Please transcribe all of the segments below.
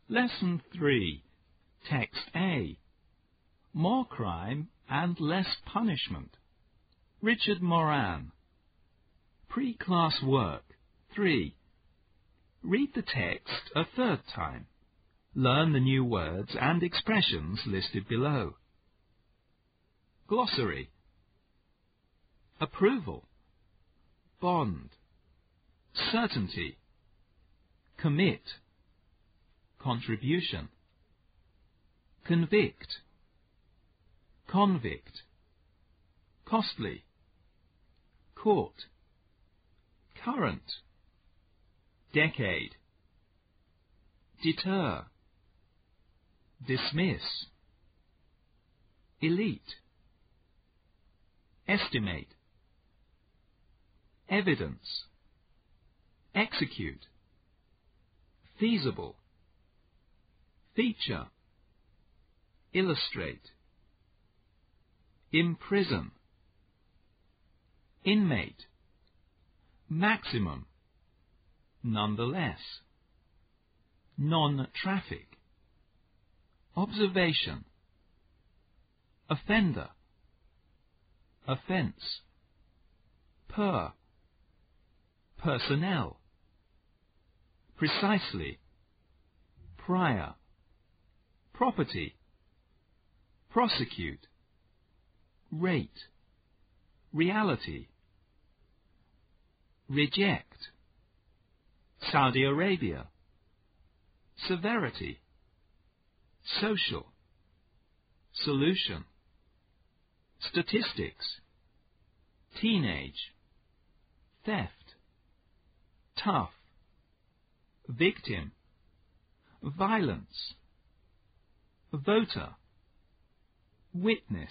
Lesson 3. Text A. More crime and less punishment. Richard Moran. Pre-class work 3. Read the text a third time. Learn the new words and expressions listed below. Glossary. Approval. Bond. Certainty. Commit. Contribution. Convict. Convict. Costly. Court. Current. Decade. Deter. Dismiss. Elite. Estimate. Evidence. Execute. Feasible. Feature. Illustrate. Imprison. Inmate. Maximum. Nonetheless. Non-traffic. Observation. Offender. Offence. Per. Personnel. Precisely. Prior. Property. Prosecute. Rate. Reality. Reject. Saudi Arabia. Severity. Social. Solution. Statistics. Teenage. Theft. Tough. Victim. Violence. Voter. Witness.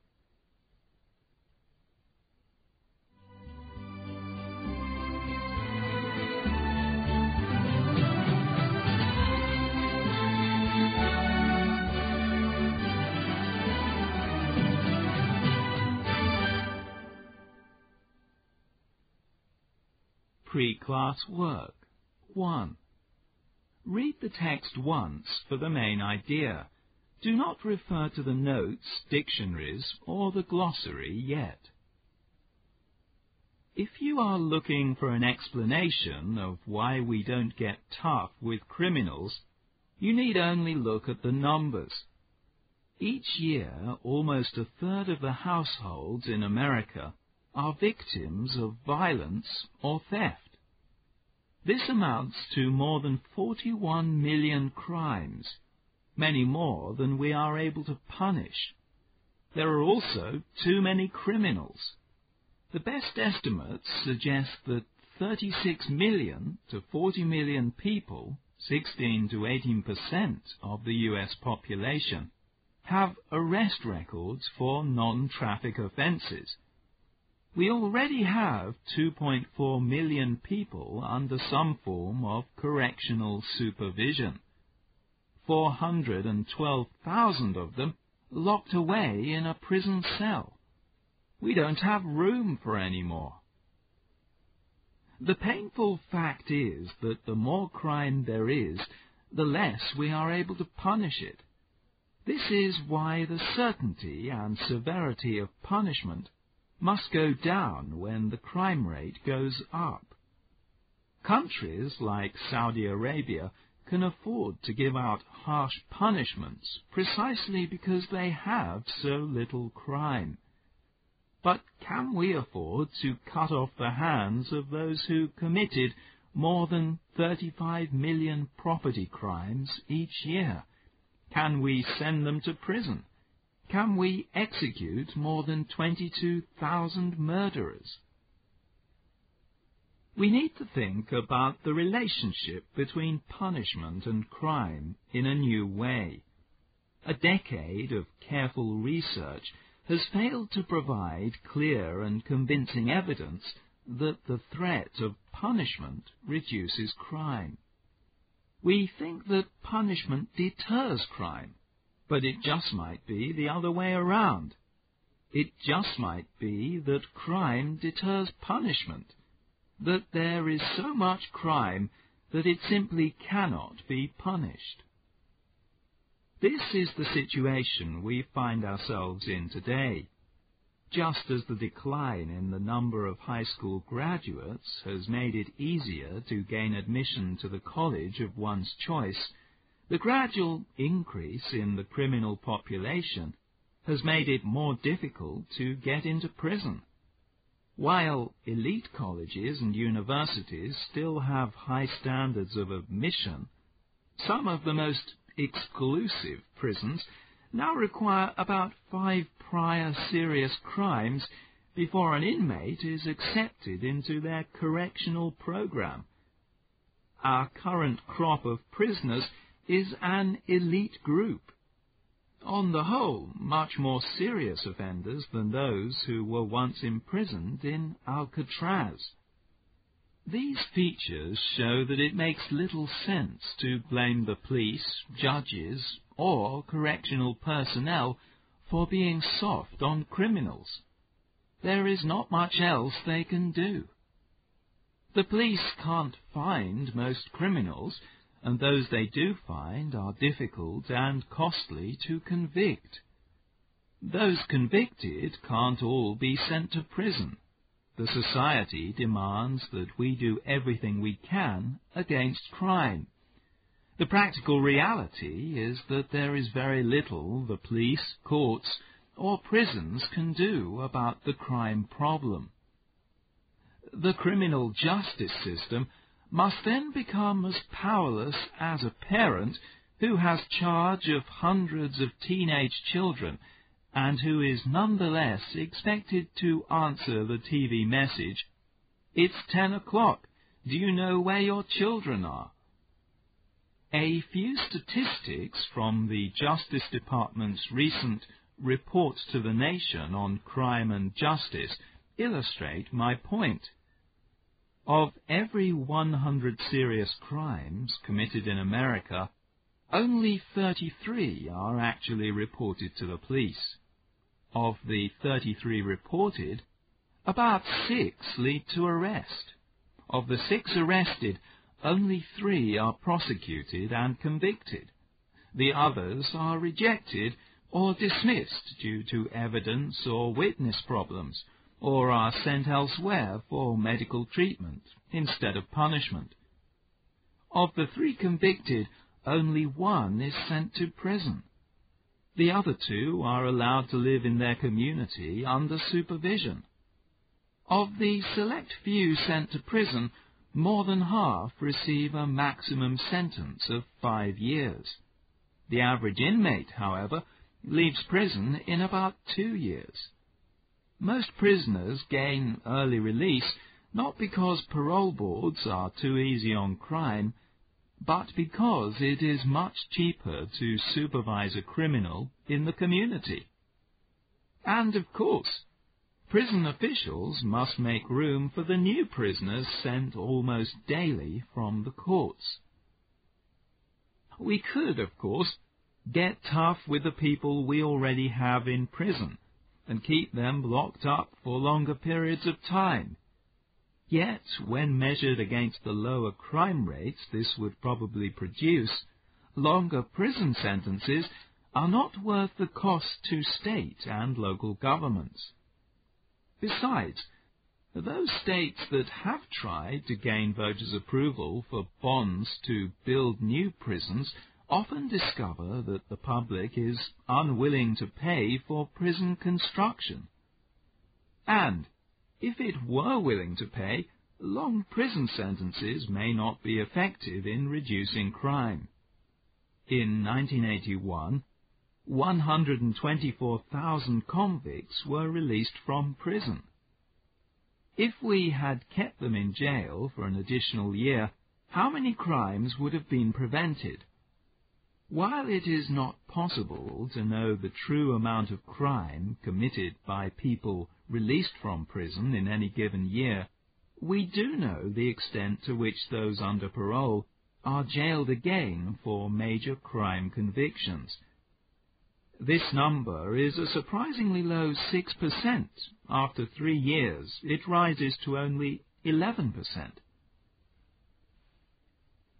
Pre-class work 1. Read the text once for the main idea. Do not refer to the notes, dictionaries, or the glossary yet. If you are looking for an explanation of why we don't get tough with criminals, you need only look at the numbers. Each year, almost a third of the households in America are victims of violence or theft. This amounts to more than 41 million crimes, many more than we are able to punish. There are also too many criminals. The best estimates suggest that 36 million to 40 million people, 16 to 18% of the US population, have arrest records for non-traffic offences. We already have 2.4 million people under some form of correctional supervision. 412,000 of them locked away in a prison cell. We don't have room for any more. The painful fact is that the more crime there is, the less we are able to punish it. This is why the certainty and severity of punishment must go down when the crime rate goes up. Countries like Saudi Arabia can afford to give out harsh punishments precisely because they have so little crime. But can we afford to cut off the hands of those who committed more than 35 million property crimes each year? Can we send them to prison? Can we execute more than 22,000 murderers? We need to think about the relationship between punishment and crime in a new way. A decade of careful research has failed to provide clear and convincing evidence that the threat of punishment reduces crime. We think that punishment deters crime, but it just might be the other way around. It just might be that crime deters punishment, that there is so much crime that it simply cannot be punished. This is the situation we find ourselves in today. Just as the decline in the number of high school graduates has made it easier to gain admission to the college of one's choice, the gradual increase in the criminal population has made it more difficult to get into prison. While elite colleges and universities still have high standards of admission, some of the most exclusive prisons now require about 5 prior serious crimes before an inmate is accepted into their correctional program. Our current crop of prisoners is an elite group. On the whole, much more serious offenders than those who were once imprisoned in Alcatraz. These features show that it makes little sense to blame the police, judges, or correctional personnel for being soft on criminals. There is not much else they can do. The police can't find most criminals, and those they do find are difficult and costly to convict. Those convicted can't all be sent to prison. The society demands that we do everything we can against crime. The practical reality is that there is very little the police, courts, or prisons can do about the crime problem. The criminal justice system must then become as powerless as a parent who has charge of hundreds of teenage children and who is nonetheless expected to answer the TV message, "It's 10 o'clock. Do you know where your children are?" A few statistics from the Justice Department's recent Report to the Nation on Crime and Justice illustrate my point. Of every 100 serious crimes committed in America, only 33 are actually reported to the police. Of the 33 reported, about 6 lead to arrest. Of the 6 arrested, only 3 are prosecuted and convicted. The others are rejected or dismissed due to evidence or witness problems, or are sent elsewhere for medical treatment instead of punishment. Of the 3 convicted, only 1 is sent to prison. The other 2 are allowed to live in their community under supervision. Of the select few sent to prison, more than half receive a maximum sentence of 5 years. The average inmate, however, leaves prison in about 2 years. Most prisoners gain early release not because parole boards are too easy on crime, but because it is much cheaper to supervise a criminal in the community. And, of course, prison officials must make room for the new prisoners sent almost daily from the courts. We could, of course, get tough with the people we already have in prison and keep them locked up for longer periods of time. Yet, when measured against the lower crime rates this would probably produce, longer prison sentences are not worth the cost to state and local governments. Besides, those states that have tried to gain voters' approval for bonds to build new prisons often discover that the public is unwilling to pay for prison construction. And, if it were willing to pay, long prison sentences may not be effective in reducing crime. In 1981, 124,000 convicts were released from prison. If we had kept them in jail for an additional year, how many crimes would have been prevented? While it is not possible to know the true amount of crime committed by people released from prison in any given year, we do know the extent to which those under parole are jailed again for major crime convictions. This number is a surprisingly low 6%. After 3 years, it rises to only 11%.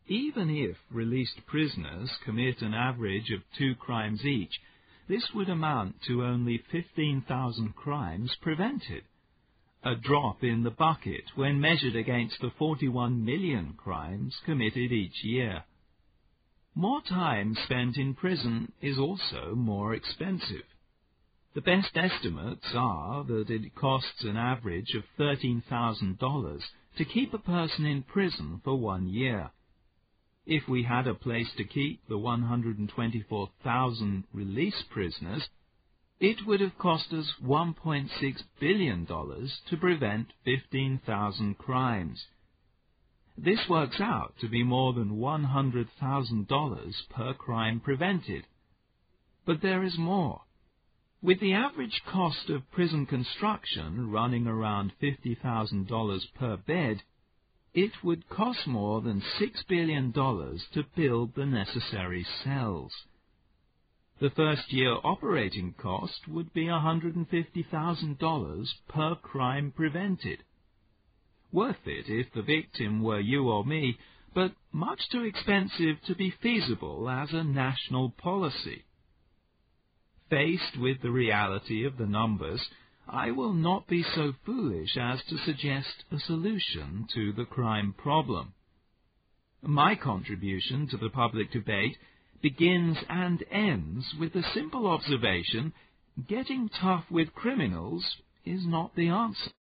Even if released prisoners commit an average of 2 crimes each, this would amount to only 15,000 crimes prevented, a drop in the bucket when measured against the 41 million crimes committed each year. More time spent in prison is also more expensive. The best estimates are that it costs an average of $13,000 to keep a person in prison for 1 year. If we had a place to keep the 124,000 released prisoners, it would have cost us $1.6 billion to prevent 15,000 crimes. This works out to be more than $100,000 per crime prevented. But there is more. With the average cost of prison construction running around $50,000 per bed, it would cost more than $6 billion to build the necessary cells. The first-year operating cost would be $150,000 per crime prevented. Worth it if the victim were you or me, but much too expensive to be feasible as a national policy. Faced with the reality of the numbers, I will not be so foolish as to suggest a solution to the crime problem. My contribution to the public debate begins and ends with the simple observation: getting tough with criminals is not the answer.